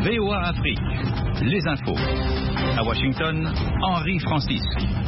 VOA Afrique, les infos. À Washington, Henri Francis.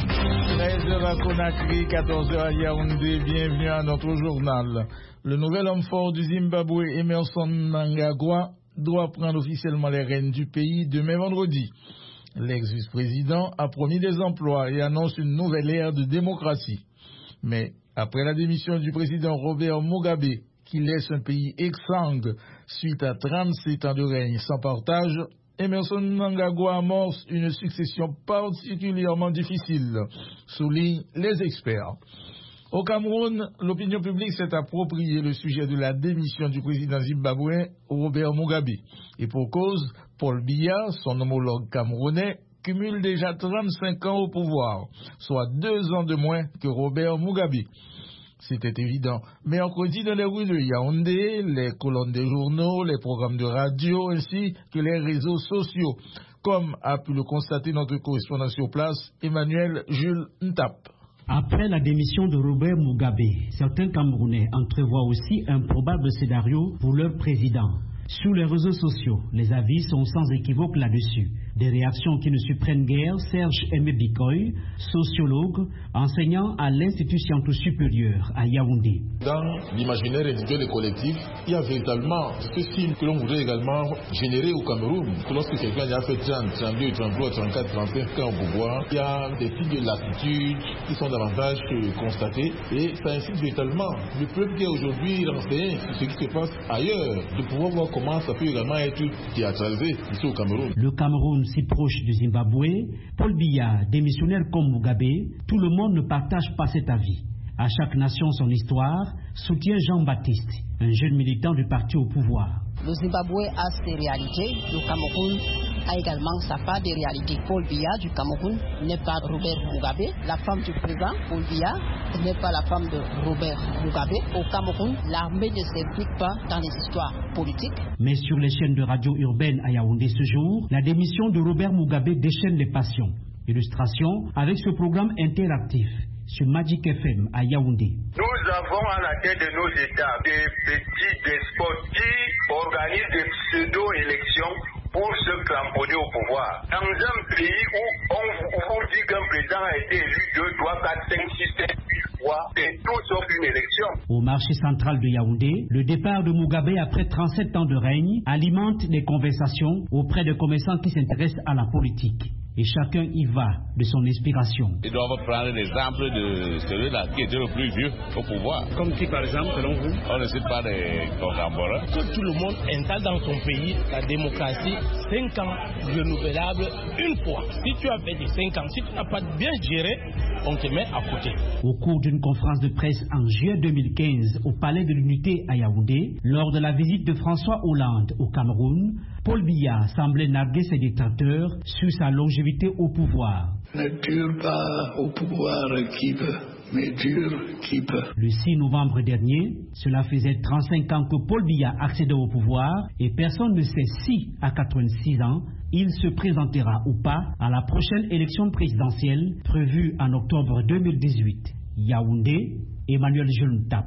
13h à Conakry, 14h à Yaoundé, bienvenue à notre journal. Le nouvel homme fort du Zimbabwe, Emmerson Mnangagwa, doit prendre officiellement les rênes du pays demain vendredi. L'ex-vice-président a promis des emplois et annonce une nouvelle ère de démocratie. Mais après la démission du président Robert Mugabe, qui laisse un pays exsangue suite à 37 ans de règne sans partage, Emmerson Mnangagwa amorce une succession particulièrement difficile, soulignent les experts. Au Cameroun, l'opinion publique s'est approprié le sujet de la démission du président zimbabwéen Robert Mugabe. Et pour cause, Paul Biya, son homologue camerounais, cumule déjà 35 ans au pouvoir, soit 2 ans de moins que Robert Mugabe. C'était évident. Mercredi, dans les rues de Yaoundé, les colonnes des journaux, les programmes de radio, ainsi que les réseaux sociaux, comme a pu le constater notre correspondant sur place, Emmanuel Jules Ntap. Après la démission de Robert Mugabe, certains Camerounais entrevoient aussi un probable scénario pour leur président. Sur les réseaux sociaux, les avis sont sans équivoque là-dessus. Des réactions qui ne surprennent guère Serge Aimé Bikoy, sociologue, enseignant à l'Institut scientifique supérieur à Yaoundé. Dans l'imaginaire individuel et collectif, il y a véritablement ce signe que l'on voudrait également générer au Cameroun. Que lorsque quelqu'un a fait 30, 32, 33, 34, 35 ans au pouvoir, il y a des signes de lassitude qui sont davantage constatés. Et ça incite véritablement le peuple qui est aujourd'hui renseigné sur ce qui se passe ailleurs, de pouvoir voir comment ça peut également être théâtralisé ici au Cameroun. Le Cameroun si proche du Zimbabwe, Paul Biya, démissionnaire comme Mugabe, tout le monde ne partage pas cet avis. À chaque nation son histoire, soutient Jean-Baptiste, un jeune militant du parti au pouvoir. Le Zimbabwe a ses réalités, le Cameroun a également sa part de réalités. Paul Biya du Cameroun n'est pas Robert Mugabe. La femme du président, Paul Biya, n'est pas la femme de Robert Mugabe. Au Cameroun, l'armée ne s'implique pas dans les histoires politiques. Mais sur les chaînes de radio urbaine à Yaoundé ce jour, la démission de Robert Mugabe déchaîne les passions. Illustration avec ce programme interactif sur Magic FM à Yaoundé. Nous avons à la tête de nos États des petits despotes qui organisent des pseudo-élections pour se cramponner au pouvoir. Dans un pays où on vous dit qu'un président a été élu 2, 3, 4, 5, 6, 7, 8 fois, c'est tout sauf une élection. Au marché central de Yaoundé, le départ de Mugabe après 37 ans de règne alimente des conversations auprès des commerçants qui s'intéressent à la politique. Et chacun y va de son inspiration. Ils doivent prendre l'exemple de celui-là qui était le plus vieux au pouvoir. Comme qui par exemple, selon vous? On ne cite pas des contemporains. Que tout le monde installe dans son pays la démocratie, 5 ans renouvelable une fois. Si tu as fait des 5 ans, si tu n'as pas bien géré, on te met à côté. Au cours d'une conférence de presse en juillet 2015 au Palais de l'Unité à Yaoundé, lors de la visite de François Hollande au Cameroun, Paul Biya semblait narguer ses détracteurs sur sa longévité au pouvoir. Ne dure pas au pouvoir qui peut, mais dure qui peut. Le 6 novembre dernier, cela faisait 35 ans que Paul Biya accédait au pouvoir et personne ne sait si, à 86 ans, il se présentera ou pas à la prochaine élection présidentielle prévue en octobre 2018. Yaoundé, Emmanuel Jules-Ntap,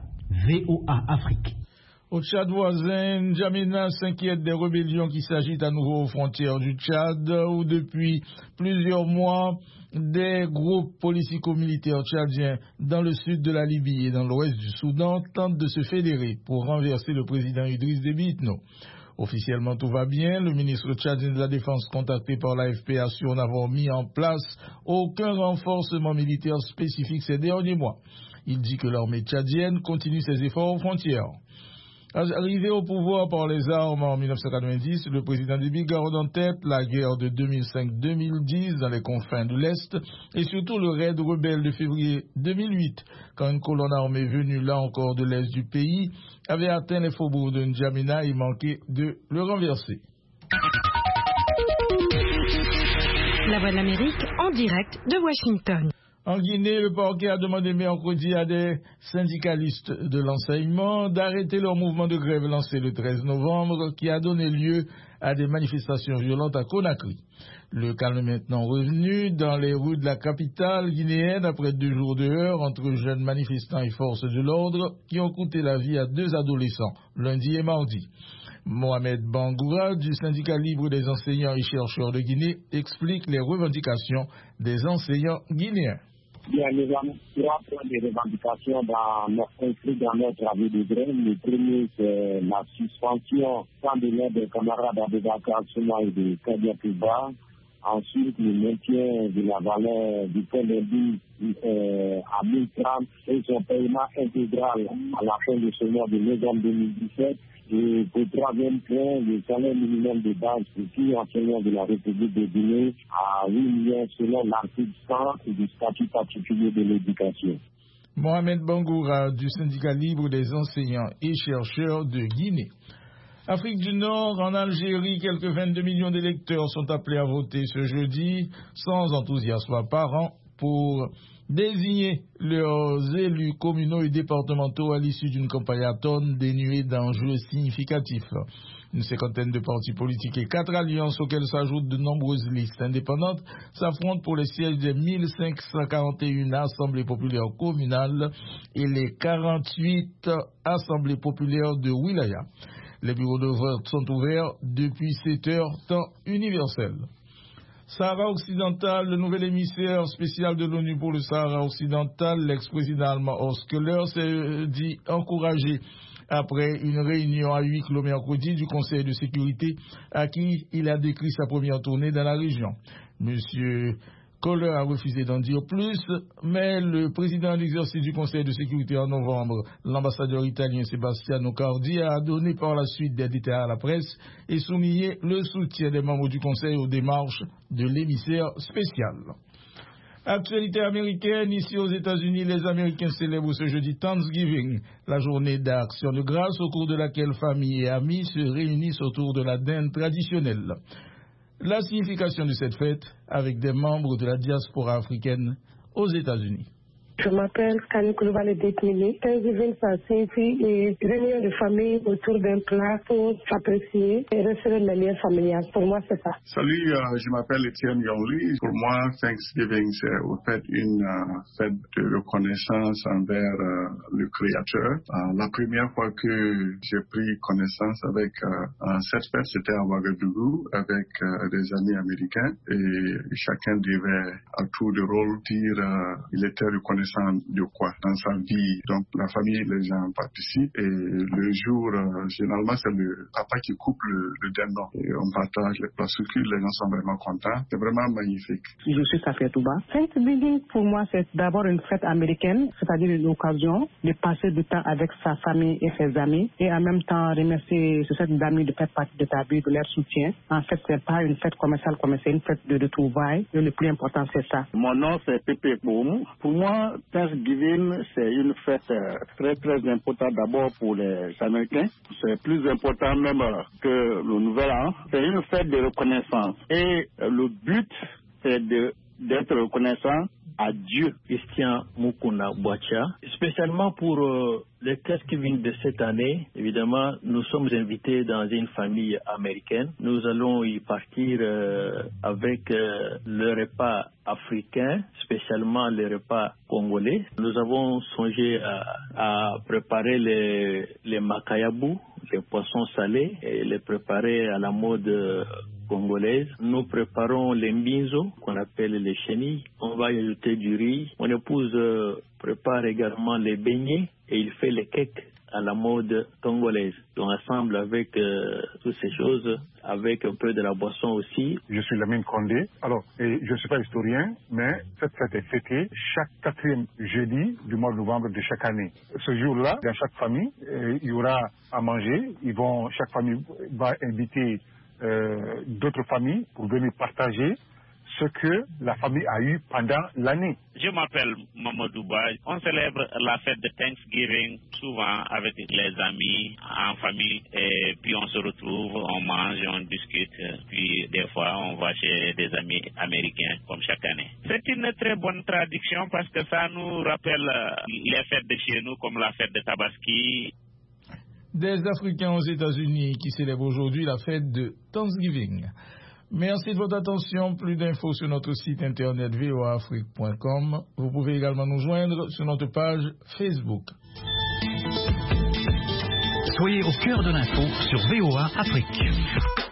VOA Afrique. Au Tchad voisin, N'Djamena s'inquiète des rébellions qui s'agitent à nouveau aux frontières du Tchad, où depuis plusieurs mois, des groupes politico-militaires tchadiens dans le sud de la Libye et dans l'ouest du Soudan tentent de se fédérer pour renverser le président Idriss Déby Itno. Officiellement, tout va bien. Le ministre tchadien de la Défense, contacté par l'AFP, assure n'avoir mis en place aucun renforcement militaire spécifique ces derniers mois. Il dit que l'armée tchadienne continue ses efforts aux frontières. Arrivé au pouvoir par les armes en 1990, le président Déby garde en tête la guerre de 2005-2010 dans les confins de l'Est et surtout le raid rebelle de février 2008, quand une colonne armée venue là encore de l'Est du pays avait atteint les faubourgs de N'Djamena et manqué de le renverser. La Voix de l'Amérique en direct de Washington. En Guinée, le parquet a demandé mercredi à des syndicalistes de l'enseignement d'arrêter leur mouvement de grève lancé le 13 novembre qui a donné lieu à des manifestations violentes à Conakry. Le calme est maintenant revenu dans les rues de la capitale guinéenne après 2 jours de heurts entre jeunes manifestants et forces de l'ordre qui ont coûté la vie à 2 adolescents lundi et mardi. Mohamed Bangoura du syndicat libre des enseignants et chercheurs de Guinée explique les revendications des enseignants guinéens. Il y a trois points de revendication dans notre avis de grève. Le premier, c'est la suspension sans délai des camarades Abubakar Souma et de Kadia Kuba. Ensuite, le maintien de la valeur du point d'indice à 1030 et son paiement intégral à la fin de ce mois de novembre 2017. Et pour le troisième point, le salaire minimum de base pour tous enseignants de la République de Guinée à 8 millions selon l'article 100 et du statut particulier de l'éducation. Mohamed Bangoura du syndicat libre des enseignants et chercheurs de Guinée. Afrique du Nord, en Algérie, quelques 22 millions d'électeurs sont appelés à voter ce jeudi, sans enthousiasme apparent, pour désigner leurs élus communaux et départementaux à l'issue d'une campagne à tonnes dénuée d'enjeux significatifs. Une cinquantaine de partis politiques et 4 alliances auxquelles s'ajoutent de nombreuses listes indépendantes s'affrontent pour les sièges des 1541 assemblées populaires communales et les 48 assemblées populaires de Wilaya. Les bureaux de vote sont ouverts depuis 7 heures, temps universel. Sahara occidental, le nouvel émissaire spécial de l'ONU pour le Sahara occidental, l'ex-président allemand Horst Köhler, s'est dit encouragé après une réunion à huis clos mercredi du Conseil de sécurité à qui il a décrit sa première tournée dans la région. Monsieur Köhler a refusé d'en dire plus, mais le président en exercice du Conseil de sécurité en novembre, l'ambassadeur italien Sebastiano Cardi, a donné par la suite des détails à la presse et souligné le soutien des membres du Conseil aux démarches de l'émissaire spécial. Actualité américaine, ici aux États-Unis, les Américains célèbrent ce jeudi Thanksgiving, la journée d'action de grâce au cours de laquelle familles et amis se réunissent autour de la dinde traditionnelle. La signification de cette fête avec des membres de la diaspora africaine aux États-Unis. Je m'appelle Kani Koulibaly Dekmini. Thanksgiving, ça signifie une réunion de famille autour d'un plat pour s'apprécier et resserrer les liens familiales. Pour moi, c'est ça. Salut, je m'appelle Étienne Yongli. Pour moi, Thanksgiving, c'est en fait une fête de reconnaissance envers le Créateur. La première fois que j'ai pris connaissance avec cette fête, c'était à Ouagadougou avec des amis américains et chacun devait à tour de rôle dire il était reconnaissant de quoi dans sa vie. Donc la famille, les gens participent et le jour, généralement c'est le papa qui coupe le dindon et on partage les plats sucrés, les gens sont vraiment contents. C'est vraiment magnifique. Je suis Safia Touba. Thanksgiving pour moi c'est d'abord une fête américaine, c'est-à-dire une occasion de passer du temps avec sa famille et ses amis et en même temps remercier cette amis de faire partie de ta vie, de leur soutien. En fait c'est pas une fête commerciale comme c'est une fête de trouvailles et le plus important c'est ça. Mon nom c'est Pépé Boum. Pour moi Thanksgiving, c'est une fête très très importante d'abord pour les Américains. C'est plus important même que le Nouvel An. C'est une fête de reconnaissance. Et le but, c'est d'être reconnaissant à Dieu. Christian Mukuna Boacha, spécialement pour le Thanksgiving de cette année, évidemment, nous sommes invités dans une famille américaine. Nous allons y partir avec le repas africain, spécialement les repas congolais. Nous avons songé à préparer les makayabou, les poissons salés, et les préparer à la mode congolaise. Nous préparons les mbinzo, qu'on appelle les chenilles. On va y ajouter du riz. Mon épouse prépare également les beignets et il fait les cakes à la mode congolaise. Donc ensemble avec toutes ces choses, avec un peu de la boisson aussi. Je suis Lamine Condé. Alors, je ne suis pas historien, mais cette fête est fêtée chaque 4e jeudi du mois de novembre de chaque année. Ce jour-là, dans chaque famille, il y aura à manger. Chaque famille va inviter d'autres familles pour venir partager ce que la famille a eu pendant l'année. Je m'appelle Mamadou Ba. On célèbre la fête de Thanksgiving souvent avec les amis, en famille, et puis on se retrouve, on mange, on discute, puis des fois on va chez des amis américains comme chaque année. C'est une très bonne tradition parce que ça nous rappelle les fêtes de chez nous comme la fête de Tabaski. des Africains aux États-Unis qui célèbrent aujourd'hui la fête de Thanksgiving. Merci de votre attention. Plus d'infos sur notre site internet voaafrique.com. Vous pouvez également nous joindre sur notre page Facebook. Soyez au cœur de l'info sur VOA Afrique.